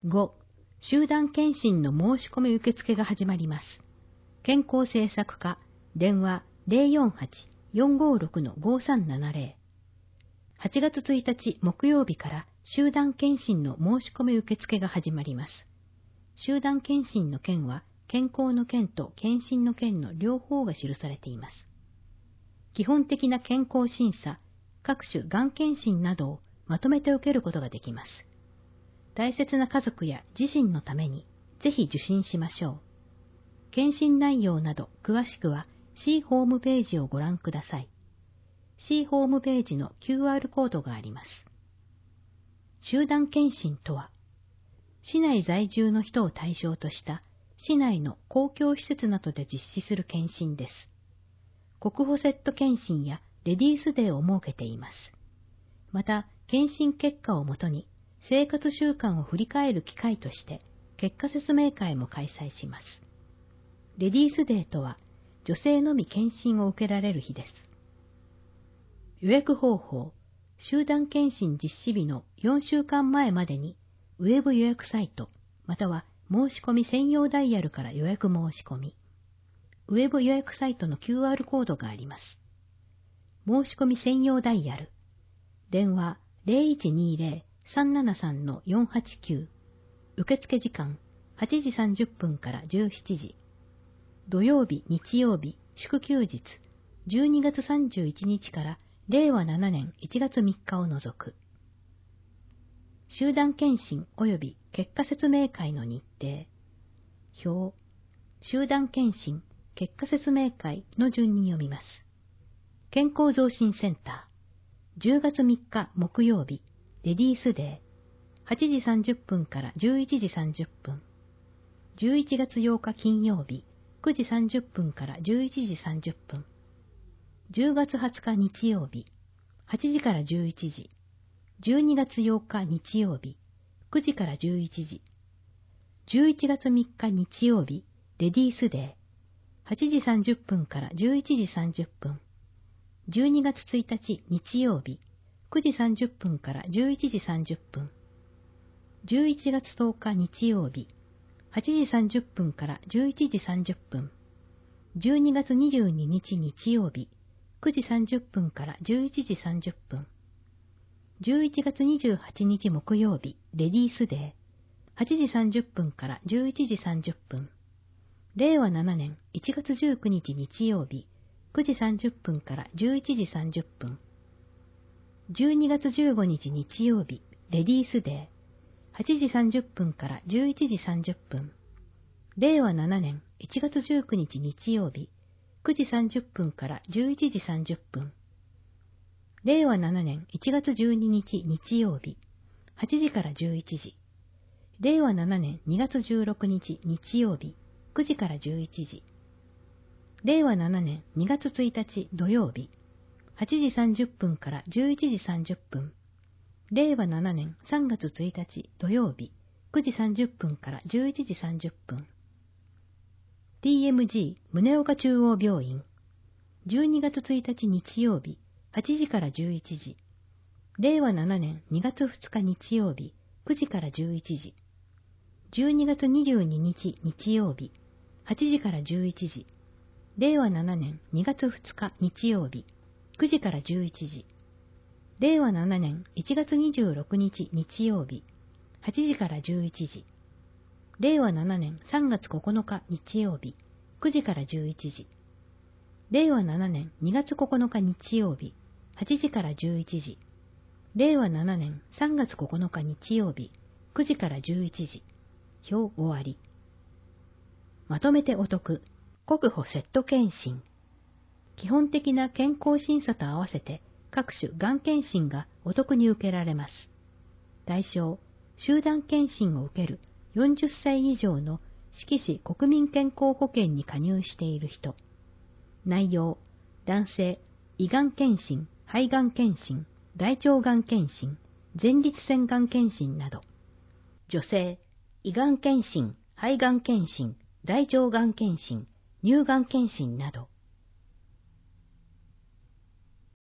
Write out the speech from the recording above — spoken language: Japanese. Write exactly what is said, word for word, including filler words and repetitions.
ご、集団検診の申し込み受付が始まります。健康政策課、電話 ゼロよんはち よんごろく ごさんななゼロ。はちがつついたち木曜日から集団検診の申し込み受付が始まります。集団検診の件は、健康の件と検診の件の両方が記されています。基本的な健康審査、各種がん検診などをまとめて受けることができます。大切な家族や自身のためにぜひ受診しましょう。検診内容など詳しくは C ホームページをご覧ください。C ホームページの キューアール コードがあります。集団検診とは、市内在住の人を対象とした市内の公共施設などで実施する検診です。国保セット検診やレディースデーを設けています。また、検診結果をもとに生活習慣を振り返る機会として結果説明会も開催します。レディースデーとは、女性のみ検診を受けられる日です。予約方法、集団検診実施日のよんしゅうかんまえまでにウェブ予約サイトまたは申し込み専用ダイヤルから予約申し込み。ウェブ予約サイトの キューアール コードがあります。申し込み専用ダイヤル。電話 ゼロいちにゼロ さんななさん よんはちきゅう。受付時間はちじさんじゅっぷんからじゅうしちじ。土曜日、日曜日、祝休日、じゅうにがつさんじゅういちにちかられいわななねんいちがつみっかを除く。集団検診及び結果説明会の日程。表。集団検診、結果説明会の順に読みます。健康増進センター。じゅうがつみっか木曜日、レディースデー。はちじさんじゅっぷんからじゅういちじさんじゅっぷん。じゅういちがつようか金曜日、くじさんじゅっぷんからじゅういちじさんじゅっぷん。じゅうがつはつか日曜日、はちじからじゅういちじ。じゅうにがつようか日曜日、くじからじゅういちじ。じゅういちがつみっか日曜日、レディースデー。はちじさんじゅっぷんからじゅういちじさんじゅっぷん。じゅうにがつついたち日曜日、くじさんじゅっぷんからじゅういちじさんじゅっぷん。じゅういちがつとおか日曜日、はちじさんじゅっぷんからじゅういちじさんじゅっぷん。じゅうにがつにじゅうににち日曜日、くじさんじゅっぷんからじゅういちじさんじゅっぷん。じゅういちがつにじゅうはちにち木曜日、レディースデー。はちじさんじゅっぷんからじゅういちじさんじゅっぷん。れいわななねんいちがつじゅうくにち日曜日、くじさんじゅっぷんからじゅういちじさんじゅっぷん。じゅうにがつじゅうごにち日曜日、レディースデー。はちじさんじゅっぷんからじゅういちじさんじゅっぷん。れいわななねんいちがつじゅうくにち日曜日、くじさんじゅっぷんからじゅういちじさんじゅっぷん。れいわななねんいちがつじゅうににち日曜日、はちじからじゅういちじ。れいわななねんにがつじゅうろくにち日曜日、くじからじゅういちじ。れいわななねんにがつついたち土曜日、はちじさんじゅっぷんからじゅういちじさんじゅっぷん。れいわななねんさんがつついたち土曜日、くじさんじゅっぷんからじゅういちじさんじゅっぷん。ティーエムジー 宗岡中央病院。じゅうにがつついたち日曜日、はちじからじゅういちじ。れいわななねんにがつふつか日曜日、くじからじゅういちじ。じゅうにがつにじゅうににち日曜日、はちじからじゅういちじ。れいわななねんにがつふつか日曜日、くじからじゅういちじ。れいわななねんいちがつにじゅうろくにち日曜日、はちじからじゅういちじ。れいわななねんさんがつここのか日曜日、くじからじゅういちじ。れいわななねんにがつここのか日曜日、はちじからじゅういちじ。れいわななねんさんがつここのか日曜日、くじからじゅういちじ。表終わり。まとめてお得、国保セット検診。基本的な健康審査と合わせて各種がん検診がお得に受けられます。対象、集団検診を受けるよんじゅっさい以上の志木市国民健康保険に加入している人。内容、男性、胃がん検診、肺がん検診、大腸がん検診、前立腺がん検診など。女性、胃がん検診、肺がん検診、大腸がん検診、乳がん検診など。